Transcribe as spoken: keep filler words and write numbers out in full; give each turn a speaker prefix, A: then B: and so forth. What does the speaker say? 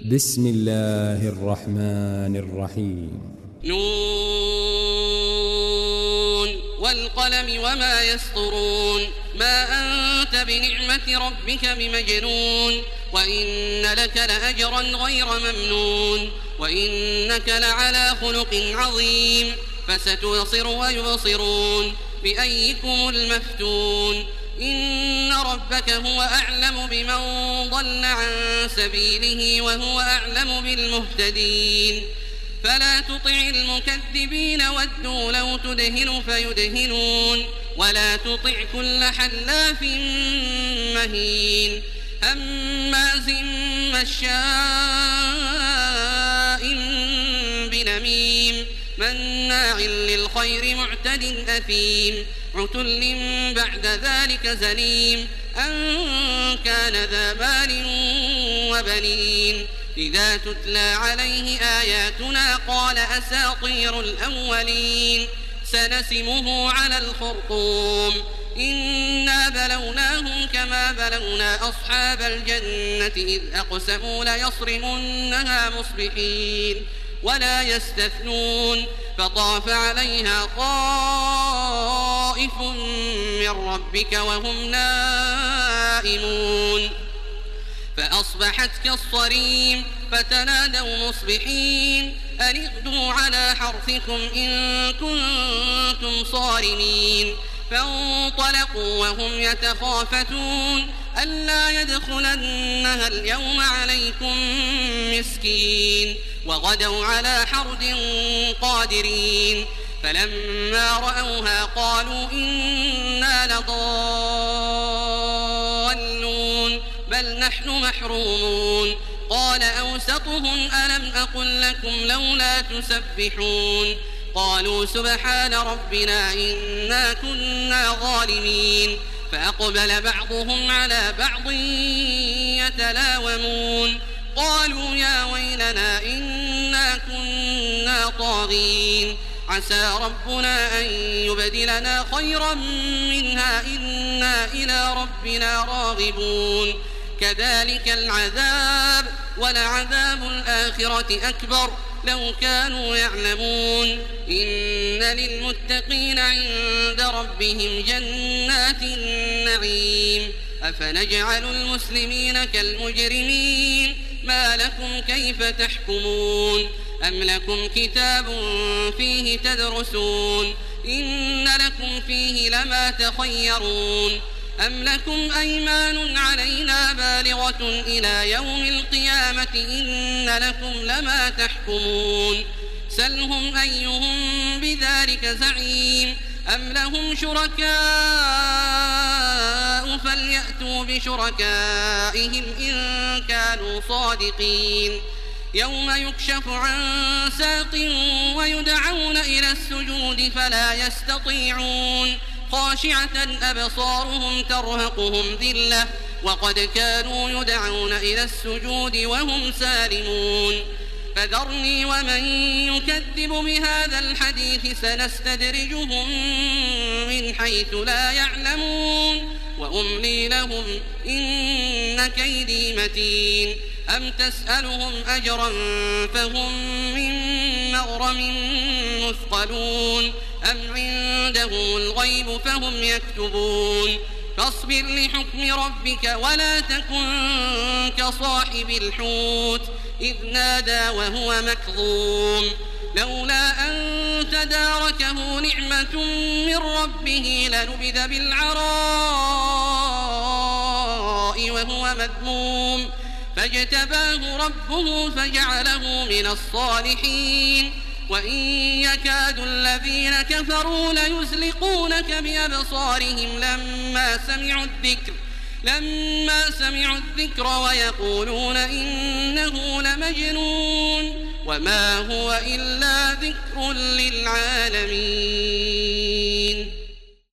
A: بسم الله الرحمن الرحيم.
B: نون والقلم وما يسطرون. ما أنت بنعمة ربك بمجنون. وإن لك لأجرا غير ممنون. وإنك لعلى خلق عظيم. فستبصر ويبصرون بأيكم المفتون. إن ربك هو أعلم بمن ضل عن سبيله وهو أعلم بالمهتدين. فلا تطع المكذبين ودوا لو تدهن فيدهنون. ولا تطع كل حلاف مهين هماز مشاء بنميم مناع للخير معتد أثيم عتل بعد ذلك زنيم أن كان ذا مال وبنين. إذا تتلى عليه آياتنا قال أساطير الأولين. سنسمه على الخرطوم. إنا بلوناهم كما بلونا أصحاب الجنة إذ أقسموا ليصرمنها مصبحين ولا يستثنون. فطاف عليها طائف من ربك وهم نائمون فأصبحت كالصريم. فتنادوا مصبحين أن اغدوا على حرثكم إن كنتم صارمين. فانطلقوا وهم يتخافتون ألا يدخلنها اليوم عليكم مسكين. وغدوا على حرد قادرين. فلما رأوها قالوا إنا لضالون بل نحن محرومون. قال أوسطهم ألم أقل لكم لولا تسبحون. قالوا سبحان ربنا إنا كنا ظالمين. فأقبل بعضهم على بعض يتلاومون قالوا يا ويلنا إنا كنا طاغين. عسى ربنا أن يبدلنا خيرا منها إنا إلى ربنا راغبون. كذلك العذاب ولعذاب الآخرة أكبر لو كانوا يعلمون. إن للمتقين عند ربهم جنات النعيم. أفنجعل المسلمين كالمجرمين ما لكم كيف تحكمون. أم لكم كتاب فيه تدرسون إن لكم فيه لما تخيرون. أم لكم أيمان علينا بالغة إلى يوم القيامة إن لكم لما تحكمون. سلهم أيهم بذلك زعيم. أم لهم شركاء فليأتوا بشركائهم إن كانوا صادقين. يوم يكشف عن ساق ويدعون إلى السجود فلا يستطيعون. خاشعة أبصارهم ترهقهم ذلة وقد كانوا يدعون إلى السجود وهم سالمون. فذرني ومن يكذب بهذا الحديث سنستدرجهم من حيث لا يعلمون وأملي لهم إن كيدي متين. أم تسألهم أجرا فهم من مغرم مثقلون. أم عندهم الغيب فهم يكتبون. فاصبر لحكم ربك ولا تكن كصاحب الحوت إذ نادى وهو مكظوم لولا أن تداركه نعمة من ربه لنبذ بالعراء وهو مذموم. فاجتباه ربه فجعله من الصالحين. وإن يكاد الذين كفروا ليزلقونك بأبصارهم لما سمعوا الذكر لما سمعوا الذكر ويقولون إنه لمجنون وما هو إلا ذكر للعالمين.